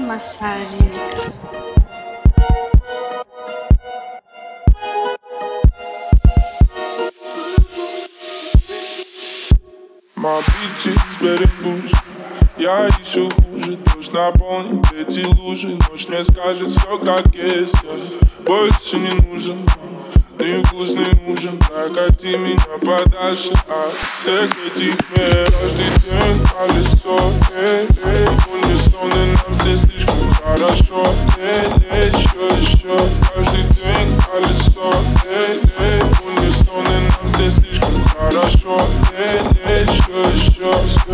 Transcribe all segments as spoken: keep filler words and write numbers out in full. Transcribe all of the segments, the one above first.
Massar Remix. My bitches better bougie. Я еще хуже. Дождь наполнит эти лужи. Ночь мне скажет все как есть. Я больше не нужен. Невкусный ужин. Прокати меня подальше от всех этих мер. Каждый день колесо. Эй, эй, унисоны нам все слишком хорошо. Эй, эй, еще, еще. Каждый день колесо. Эй, эй, унисоны нам все слишком хорошо. Эй, эй, еще, еще.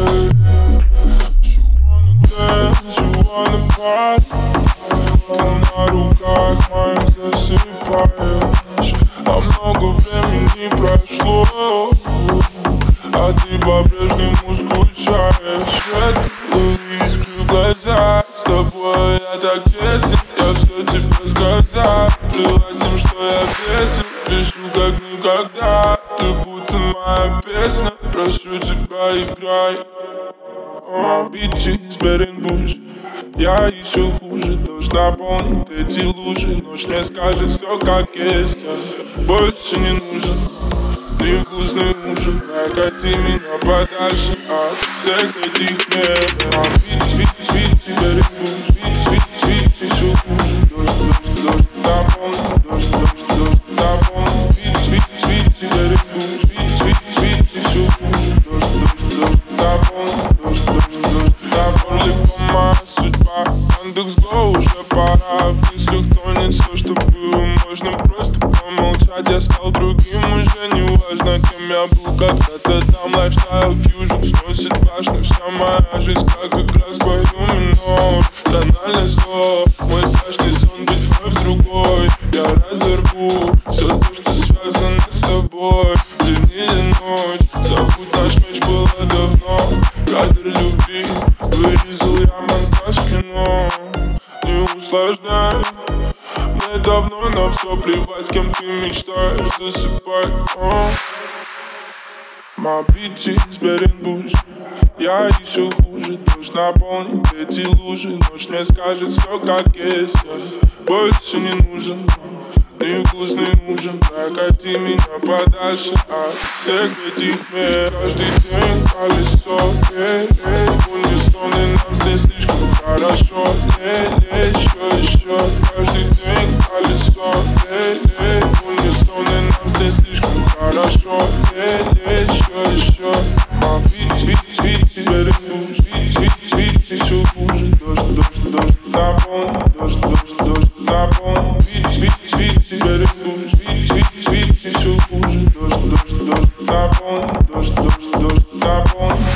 She wanna dance, she wanna party. Ты на руках моих засыпаешь. А много времени прошло, а ты по-прежнему скучаешь. Редко искрю глаза, с тобой я так честен. Я все тебе сказал, плевать всем, что я бесен. Пишу как никогда, ты будто моя песня. Прошу тебя, играй. My bitches better bougie. Я еще хуже. Дождь наполнит эти лужи. Ночь мне скажет все как есть. Я больше не нужен. Невкусный ужин. Прокати меня подальше от всех этих мер. My bitches, bitches, bitches better bougie. Bitches, bitches, bitches еще хуже. Дождь, дождь, дождь наполнит. Дождь, дождь, дождь наполнит. Bitches, bitches, bitches better bougie. Bitches, bitches, bitches еще хуже. Дождь, дождь, дождь наполнит. Дождь, дождь, дождь наполнит. Моя судьба. Яндекс.Го уже пора. В мыслях тонет все, что было. Можно просто помолчать. Я стал другим, уже не важно, кем я был когда-то там. Лайфстайл фьюжн сносит башню. Вся моя жизнь как игра с бою минор. Тональное зло. Мой страшный сон быть вновь другой. Я разорву все то, что связано с тобой. День или ночь. Забудь, наш меч было давно. Кадр любви. Вырезал я монтаж кино. Не усложняй. Мне давно на все плевать, с кем ты мечтаешь засыпать. О. My bitches better bougie. Я еще хуже. Дождь наполнит эти лужи. Ночь мне скажет все как есть. Я больше не нужен. Невкусный ужин. Прокати меня подальше от всех этих мер. Каждый день колесо. Эй, эй, унисоны нам все слишком хорошо. Эй, эй, еще, еще. Каждый день колесо. Эй, эй, унисоны нам все слишком хорошо. Эй, эй, еще, еще. My bitch, bitch, bitch, better bougie. Bitch, bitch, bitch, еще хуже. Дождь, дождь, дождь наполнит. Дождь, дождь, дождь наполнит. Bitch, bitch, bitch, better bougie. Bitch, bitch, bitch, еще хуже. Дождь, дождь, дождь наполнит. Дождь, дождь, дождь наполнит.